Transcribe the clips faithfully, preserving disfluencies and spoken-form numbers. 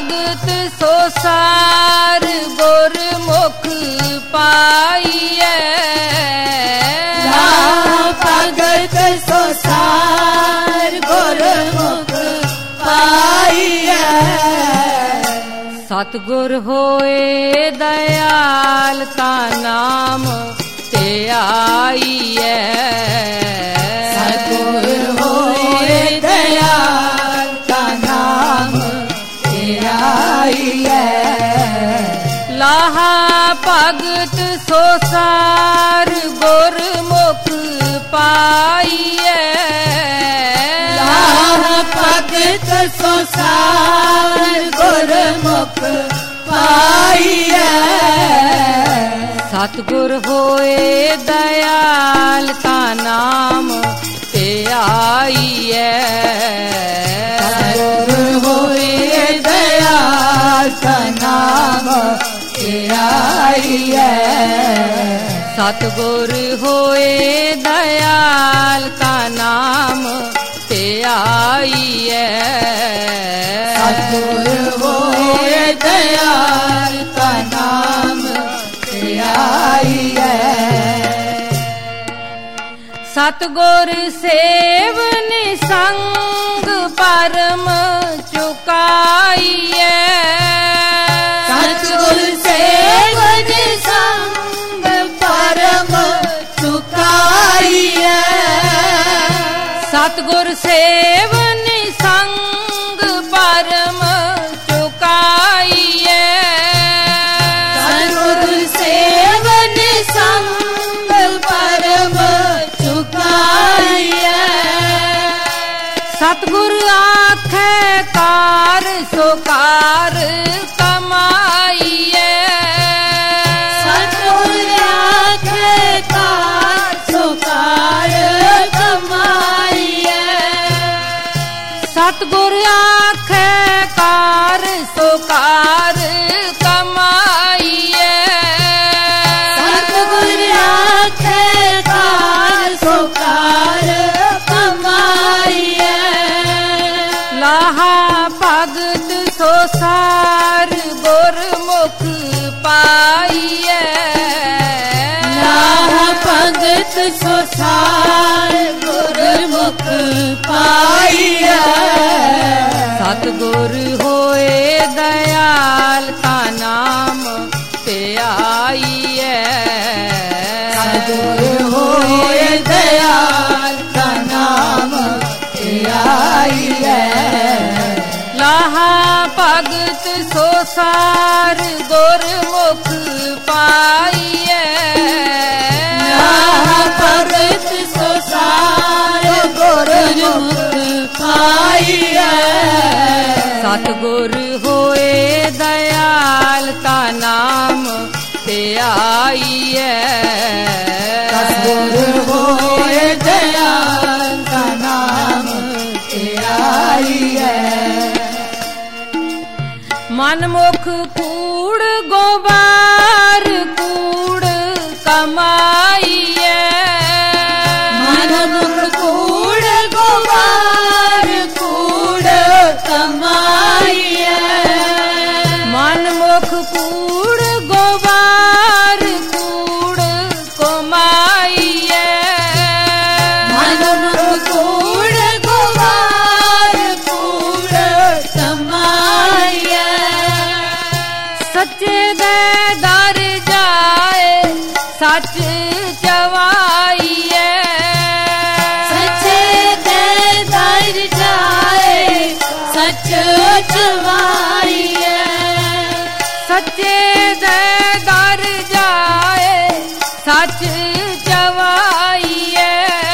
ਭਗਤ ਸੋ ਸਾਰ ਗੁਰਮੁਖ ਪਾਈਐ। ਲਾਹ ਭਗਤ ਸੋ ਸਾਰ ਗੁਰਮੁਖ ਪਾਈਐ। ਸਤਿਗੁਰ ਹੋਏ ਦਇਆਲ ਤਾ ਨਾਮ ਤੇ ਆਈਐ। ਸਤਿਗੁਰ ਹੋਏ ਦਇਆਲ ਤਾ ਨਾਮ ਤੇ ਆਈਐ। ਲਾਹਾ ਭਗਤ ਸੋ ਸਾਰ ਗੁਰਮੁਖ ਪਾਈਐ। ਲਾਹ ਭਗਤ ਸੋ ਸਾਰ ਗੁਰਮੁਖ ਪਾਈਐ। ਸਤਿਗੁਰ ਹੋਏ ਦਇਆਲ ਤਾ ਨਾਮ ਤੇ ਆਈਐ। ਸਤਿਗੁਰ ਹੋਏ ਦਇਆਲ ਤਾ ਨਾਮ ਤੇ ਆਈਐ। ਸਤਿਗੁਰ ਹੋਏ ਦਇਆਲ ਤਾ ਨਾਮ ਤੇ ਆਈਐ। ਸਤਿਗੁਰ ਹੋਏ ਦਇਆਲ ਤਾ ਨਾਮ ਤੇ ਆਈਐ। ਸਤਿਗੁਰ ਸੇਵਨ ਸੰਗ ਪਰਮ ਚੁਕਾਈਐ। ਸਤਿਗੁਰ ਸੇਵਨ ਸੰਗ ਪਰਮ ਚੁਕਾਈਐ। ਸਤਿਗੁਰ ਸੇਵਨ ਸੰਗ ਪਰਮ ਚੁਕਾਈਐ। ਸਤਿਗੁਰ ਸੇਵਨ ਸੰਗ ਪਰਮ ਚੁਕਾਈਐ। ਸਤਿਗੁਰ ਆਖੈ ਕਾਰ ਸੋ ਕਾਰ ਕਮਾਈਐ। ਸਤਿਗੁਰ ਆਖੈ ਕਾਰ ਸੋ ਕਾਰ ਕਮਾਈਐ। ਸਤਿਗੁਰ ਆਖੈ ਕਾਰ ਸੋ ਕਾਰ ਕਮਾਈਐ। ਸਤਿਗੁਰ ਆਖੈ ਕਾਰ ਸੋ ਕਾਰ ਕਮਾਈਐ। ਲਾਹਾ ਭਗਤ ਸੋ ਸਾਰ ਗੁਰਮੁਖ ਪਾਈਐ। ਲਾਹ ਭਗਤ ਸੋ ਸਾਰ ਗੁਰਮੁਖ ਪਾਈਐ। ਸਤਿਗੁਰ ਹੋਏ ਦਇਆਲ ਤਾ ਨਾਮ ਤੇ ਆਈਐ। ਸਤਿਗੁਰ ਹੋਏ ਦਇਆਲ ਤਾ ਨਾਮ ਤੇ ਆਈਐ। ਲਾਹਾ ਭਗਤ ਸੋ ਸਾਰ ਗੁਰਮੁਖ ਪਾਈਐ। ਲਾਹ ਭਗਤ ਸੋ ਸਾਰ ਗੁਰਮੁਖ ਪਾਈਐ। ਸਤਿਗੁਰ ਹੋਏ ਦਇਆਲ ਤਾ ਨਾਮ ਤੇ ਆਈਐ। ਸਤਿਗੁਰ ਹੋਏ ਦਇਆਲ ਤਾ ਨਾਮ ਤੇ ਆਈਐ। ਮਨਮੁਖ ਕੂੜ ਗੋਬਾਰ ਕੂੜ ਕਮਾਈਐ। ਮਨਮੁਖ ਕੂੜ ਗੋਬਾਰ ਕੂੜ ਕਮਾਈਐ। ਮਨਮੁਖ ਕੂੜ ਗੋਬਾਰ ਕੂੜ ਕਮਾਈਐ। ਮਨਮੁਖ ਕੂੜ ਗੋਬਾਰ ਕੂੜ ਕਮਾਈਐ। ਸੱਚੇ ਦੇ ਦਰ ਜਾਏ ਸੱਚ ਚਵਾਈਐ। ਸੱਚੇ ਦੇ ਦਰ ਜਾਏ ਸੱਚ ਚਵਾਈਐ। ਸੱਚੇ ਦੇ ਦਰ ਜਾਏ ਸੱਚ ਚਵਾਈਐ।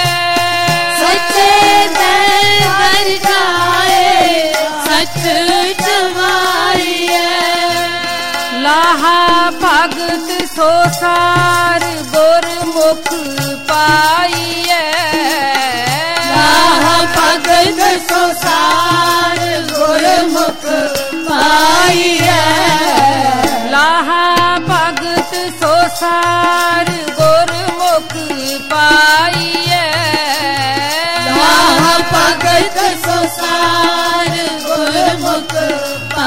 ਸੱਚੇ ਦੇ ਦਰ ਜਾਏ ਸੱਚ ਚਵਾਈਐ। ਲਾਹਾ ਭਗਤ ਸੋ ਸਾਰ ਗੁਰਮੁਖ ਪਾਈਐ। ਲਾਹ ਭਗਤ ਸੋ ਸਾਰ ਗੁਰਮੁਖ ਪਾਈਐ। ਲਾਹਾ ਭਗਤ ਸੋ ਸਾਰ ਗੁਰਮੁਖ ਪਾਈਐ। ਲਾਹ ਭਗਤ ਸੋ ਸਾਰ ਗੁਰਮੁਖ ਪਾਈਐ।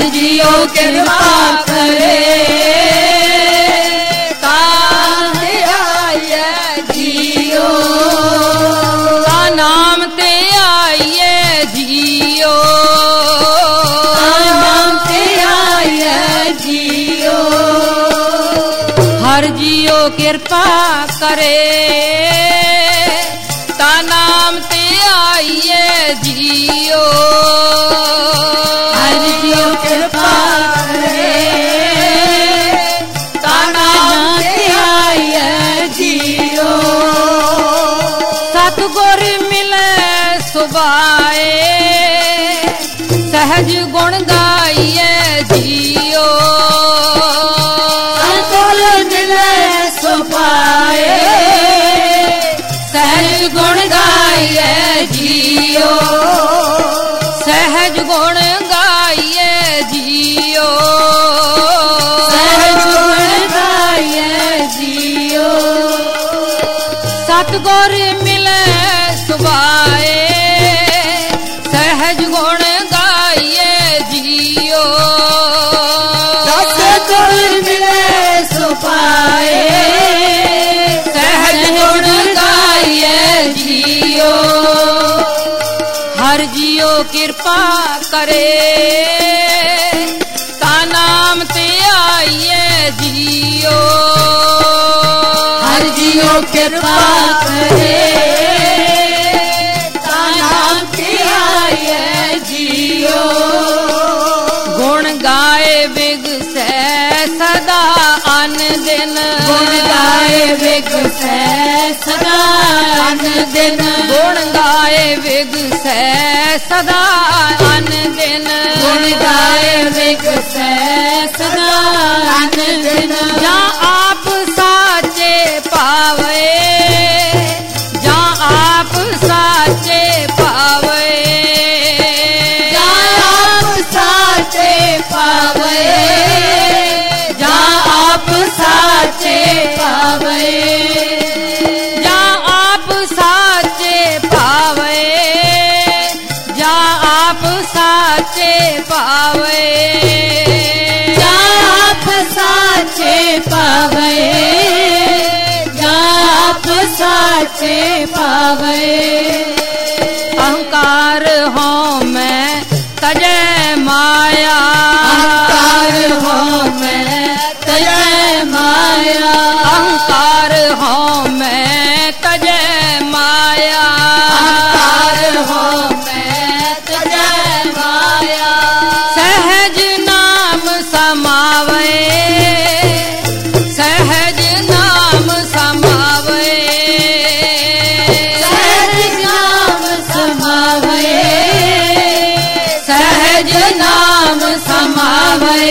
हर जियो कृपा करे ताते आइए जियो ता नाम ते आइए जियो नाम ते आइए जियो हर जियो कृपा करे ता नाम ते आइए जियो हर जियो कृपा करे ता नाम ते आइए जियो सतगुर मिले सुबाए सहज गुण गाइए जियो सतगुर मिले सुबाए सहज गुण गाइए जियो सहज गुण गाइए जियो सहज गुण गाइए जियो सतगुर मिले सुबाए सहज गुण गाइए जियो सतगुर मिले सुबाए सहज गुण गाइए जियो हर जियो कृपा करे ता नाम ते आइए जियो हर जियो कृपा करे ता नाम ते आइए जियो गुण गाए बिगसै सदा अन दिन गुण गाए विगसै सदा अन दिन गुण गाए बिगसै सदा अन दिन गुण गाए विगसै सदा अन दिन जा आप साचे पावे जा आप साचे पावे जा आप साचे पावे जा आप साचे पावे जा आप साचे पावे जा आप साचे पावे जा आप साचे पावे जा आप साचे पावे अहंकार हो मैं तजै माया अहंकार हो मैं तजै माया अहंकार हो मैं तजै माया अहंकार हो मैं तजै माया सहज नाम समावे सहज नाम समावे सहज नाम समावे सहज नाम समावे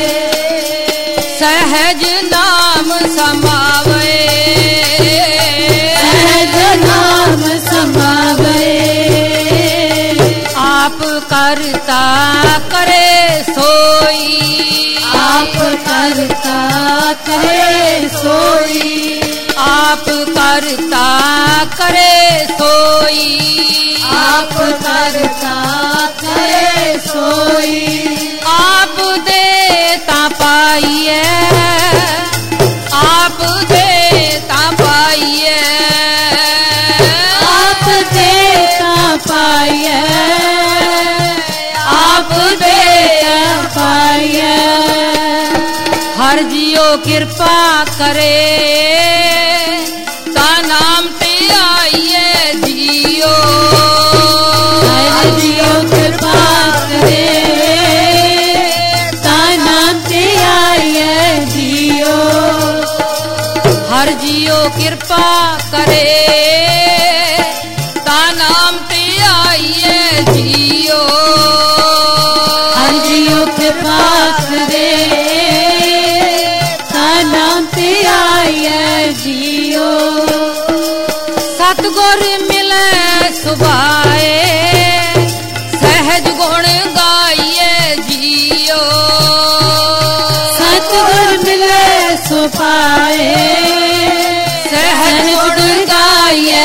सहज नाम समावे सहज नाम समावे आप करता करे सोई आप करता करे सोई आप करता करे सोई आप करता करे सोई आप देता पाइए आप देता पाइए आप देता पाइए आप देता पाइए हर जियो कृपा करे ता नाम ते आइए जियो हर जियो कृपा करे ता नाम ते आइए जियो हर जियो कृपा करे ता नाम ते आइए जियो हर जियो कृपा करे ता नाम ते आइए जियो सतगुर मिले सुभाए सहज गुण गाइए जियो सतगुर मिले सो पाए सहज गुण गाइए